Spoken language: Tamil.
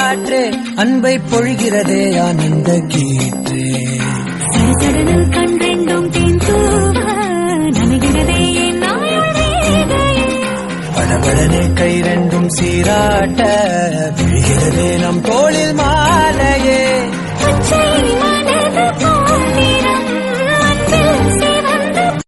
காற்றே அன்பை பொழிகிறதே ஆனந்த கீற்றே சடசடனில் கண்டெண்டும் தேன் தூவ நனைகிறதே நாயுள் வேகையே படபடனே கை ரெண்டும் சீராட்ட